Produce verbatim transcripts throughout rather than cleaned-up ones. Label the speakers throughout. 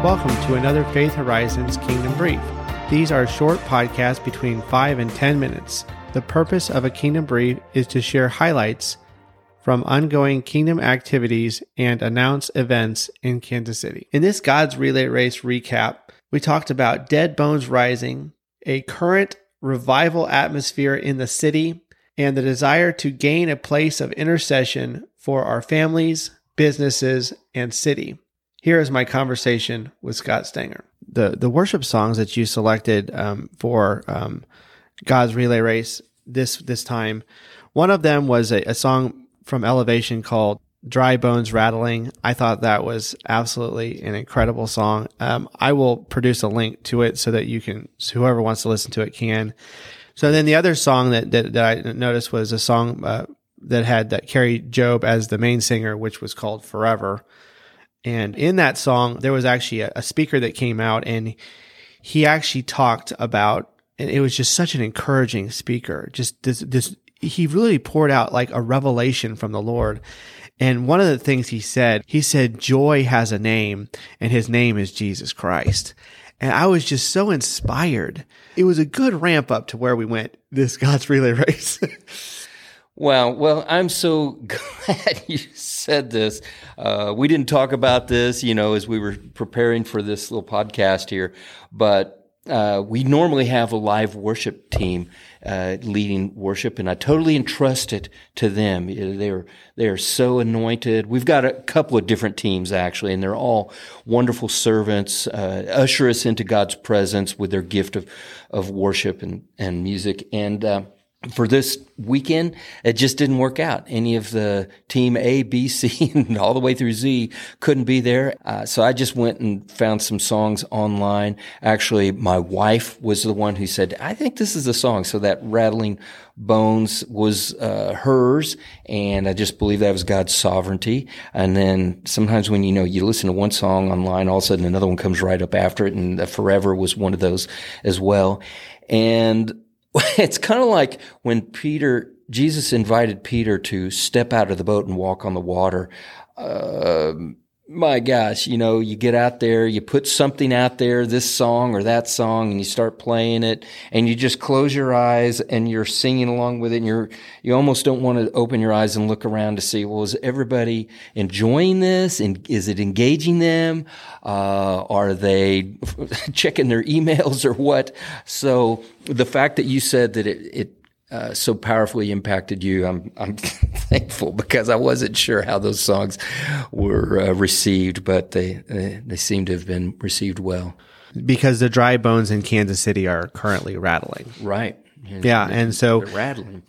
Speaker 1: Welcome to another Faith Horizons Kingdom Brief. These are short podcasts between five and ten minutes. The purpose of a Kingdom Brief is to share highlights from ongoing Kingdom activities and announce events in Kansas City. In this God's Relay Race recap, we talked about dead bones rising, a current revival atmosphere in the city, and the desire to gain a place of intercession for our families, businesses, and city. Here is my conversation with Scott Stenger. The the worship songs that you selected um, for um, God's Relay Race this this time, one of them was a, a song from Elevation called Dry Bones Rattling. I thought that was absolutely an incredible song. Um, I will produce a link to it so that you can, so whoever wants to listen to it can. So then the other song that, that, that I noticed was a song uh, that had that Carrie Job as the main singer, which was called Forever. And in that song, there was actually a, a speaker that came out, and he actually talked about, and it was just such an encouraging speaker. Just this, this, he really poured out like a revelation from the Lord. And one of the things he said, he said, joy has a name, and his name is Jesus Christ. And I was just so inspired. It was a good ramp up to where we went this God's Relay Race.
Speaker 2: Wow. Well, I'm so glad you said this. Uh, we didn't talk about this, you know, as we were preparing for this little podcast here, but uh, we normally have a live worship team uh, leading worship, and I totally entrust it to them. They're they're so anointed. We've got a couple of different teams actually, and they're all wonderful servants. Uh, usher us into God's presence with their gift of of worship and and music. And uh, for this weekend, it just didn't work out. Any of the team A, B, C, and all the way through Z couldn't be there. Uh, so I just went and found some songs online. Actually, my wife was the one who said, I think this is the song. So that Rattling Bones was uh, hers, and I just believe that was God's sovereignty. And then sometimes when, you know, you listen to one song online, all of a sudden another one comes right up after it, and Forever was one of those as well. And it's kind of like when Peter, Jesus invited Peter to step out of the boat and walk on the water. Uh, my gosh, you know, you get out there, you put something out there, this song or that song, and you start playing it, and you just close your eyes and you're singing along with it, and you're, you almost don't want to open your eyes and look around to see, well, is everybody enjoying this? And is it engaging them? Uh, are they checking their emails or what? So the fact that you said that it, it Uh, so powerfully impacted you, I'm I'm thankful, because I wasn't sure how those songs were uh, received, but they, they they seem to have been received well.
Speaker 1: Because the dry bones in Kansas City are currently rattling.
Speaker 2: Right. And
Speaker 1: yeah, and so
Speaker 2: they're rattling.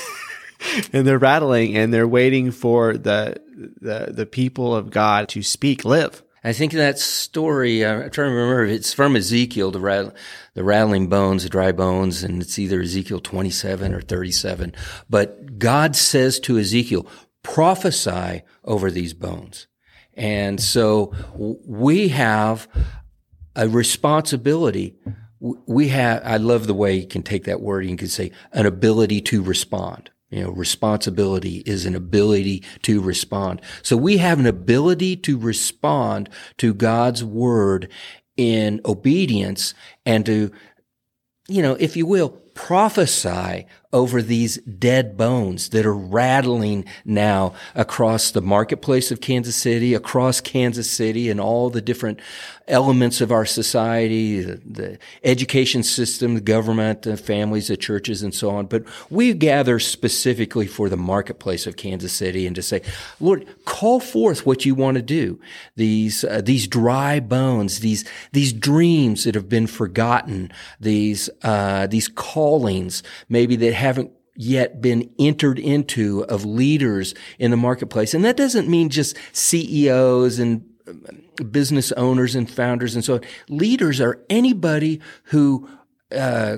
Speaker 1: and they're rattling, and they're waiting for the the the people of God to speak, live.
Speaker 2: I think that story, uh, I'm trying to remember, it's from Ezekiel, the, rat, the rattling bones, the dry bones, and it's either Ezekiel twenty-seven or thirty-seven. But God says to Ezekiel, prophesy over these bones. And so we have a responsibility. We have, I love the way you can take that word, you can say an ability to respond. You know, responsibility is an ability to respond. So we have an ability to respond to God's word in obedience and to, you know, if you will, prophesy over these dead bones that are rattling now across the marketplace of Kansas City, across Kansas City, and all the different elements of our society, the, the education system, the government, the families, the churches, and so on. But we gather specifically for the marketplace of Kansas City and to say, Lord, call forth what you want to do. These uh, these dry bones, these these dreams that have been forgotten, these uh, these callings maybe that haven't yet been entered into of leaders in the marketplace. And that doesn't mean just C E Os and business owners and founders and so on. Leaders are anybody who uh,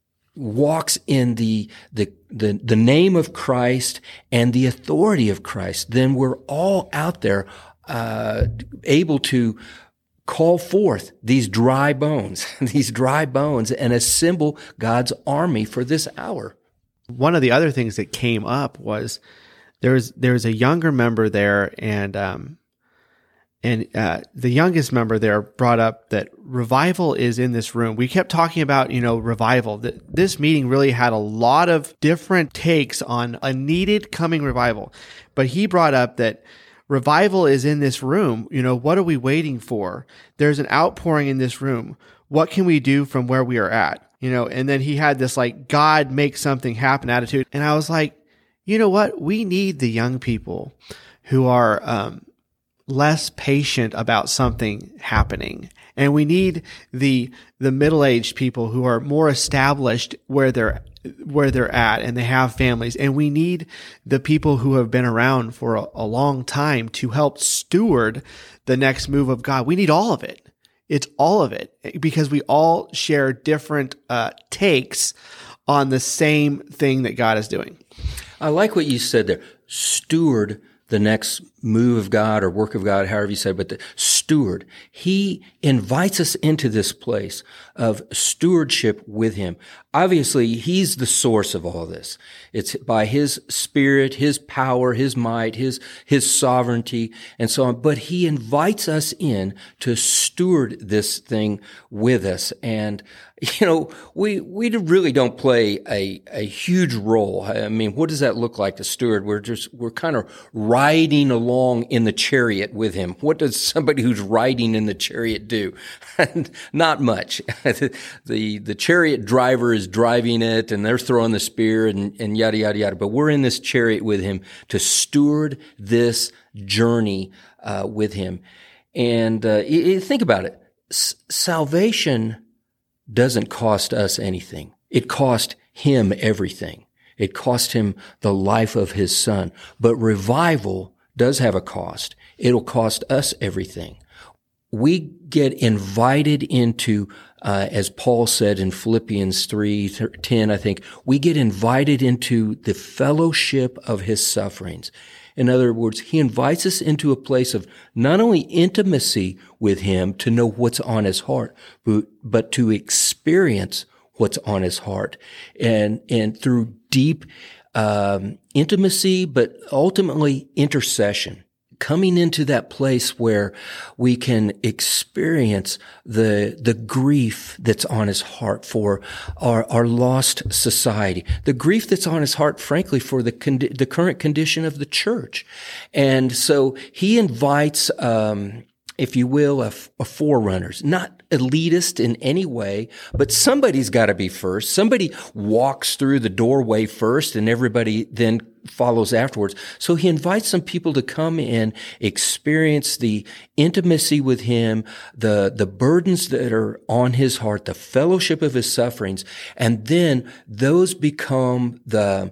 Speaker 2: walks in the, the the the name of Christ and the authority of Christ. Then we're all out there uh, able to call forth these dry bones, these dry bones, and assemble God's army for this hour.
Speaker 1: One of the other things that came up was there was there was a younger member there, and um, And uh, the youngest member there brought up that revival is in this room. We kept talking about, you know, revival. That this meeting really had a lot of different takes on a needed coming revival. But he brought up that revival is in this room. You know, what are we waiting for? There's an outpouring in this room. What can we do from where we are at? You know, and then he had this like, God make something happen attitude. And I was like, you know what? We need the young people who are, um, less patient about something happening. And we need the the middle-aged people who are more established where they're where they're at and they have families. And we need the people who have been around for a, a long time to help steward the next move of God. We need all of it. It's all of it because we all share different uh, takes on the same thing that God is doing.
Speaker 2: I like what you said there. Steward the next move of God or work of God, however you say it, but the steward. He invites us into this place of stewardship with him. Obviously, he's the source of all this. It's by his spirit, his power, his might, his, his sovereignty, and so on. But he invites us in to steward this thing with us. And, you know, we, we really don't play a, a huge role. I mean, what does that look like to steward? We're just, we're kind of riding along in the chariot with him. What does somebody who's riding in the chariot do? Not much. the, the chariot driver is driving it and they're throwing the spear and, and yada, yada, yada. But we're in this chariot with him to steward this journey, uh, with him. And, uh, you, you think about it. S- salvation doesn't cost us anything. It cost him everything. It cost him the life of his son. But revival does have a cost. It'll cost us everything. We get invited into, uh, as Paul said in Philippians three ten, I think, we get invited into the fellowship of his sufferings. In other words, he invites us into a place of not only intimacy with him to know what's on his heart, but, but to experience what's on his heart. And, and through deep, um, intimacy, but ultimately intercession. Coming into that place where we can experience the, the grief that's on his heart for our, our lost society, the grief that's on his heart, frankly, for the condi- the current condition of the church. And so he invites, um, if you will, a, a forerunners, not elitist in any way, but somebody's got to be first. Somebody walks through the doorway first and everybody then follows afterwards. So he invites some people to come in, experience the intimacy with him, the, the burdens that are on his heart, the fellowship of his sufferings. And then those become the,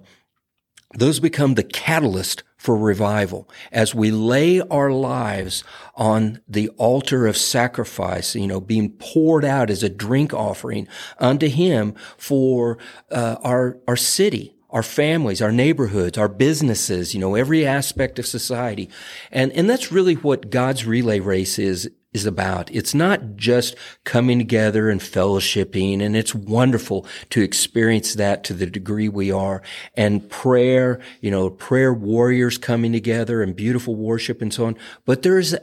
Speaker 2: those become the catalyst for revival as we lay our lives on the altar of sacrifice, you know, being poured out as a drink offering unto him for uh, our our city, our families, our neighborhoods, our businesses, you know, every aspect of society. And and that's really what God's relay race is is about. It's not just coming together and fellowshipping, and it's wonderful to experience that to the degree we are. And prayer, you know, prayer warriors coming together and beautiful worship and so on. But there's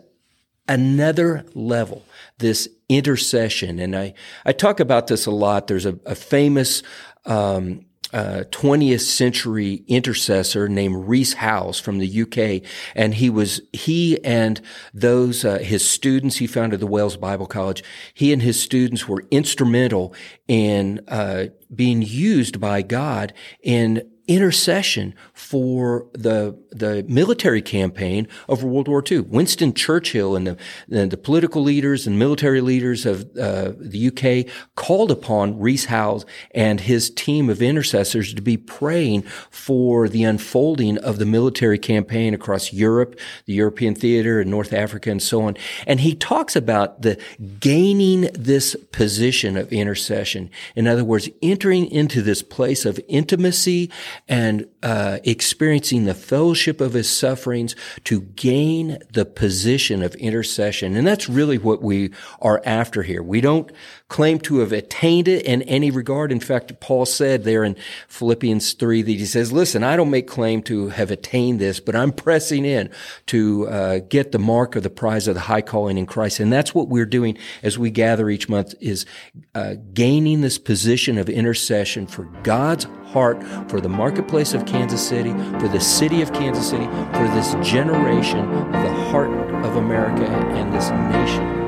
Speaker 2: another level, this intercession. And I, I talk about this a lot. There's a, a famous, um, Uh, twentieth century intercessor named Rees Howells from the U K. And he was, he and those, uh, his students, he founded the Wales Bible College. He and his students were instrumental in, uh, being used by God in intercession for the the military campaign of World War Two. Winston Churchill and the, and the political leaders and military leaders of uh, the U K called upon Rees Howells and his team of intercessors to be praying for the unfolding of the military campaign across Europe, the European theater, and North Africa, and so on. And he talks about the gaining this position of intercession. In other words, entering into this place of intimacy and uh, experiencing the fellowship of his sufferings to gain the position of intercession. And that's really what we are after here. We don't claim to have attained it in any regard. In fact, Paul said there in Philippians three that he says, listen, I don't make claim to have attained this, but I'm pressing in to uh, get the mark of the prize of the high calling in Christ. And that's what we're doing as we gather each month, is uh, gaining this position of intercession for God's heart, for the marketplace of Kansas City, for the city of Kansas City, for this generation, the heart of America and this nation.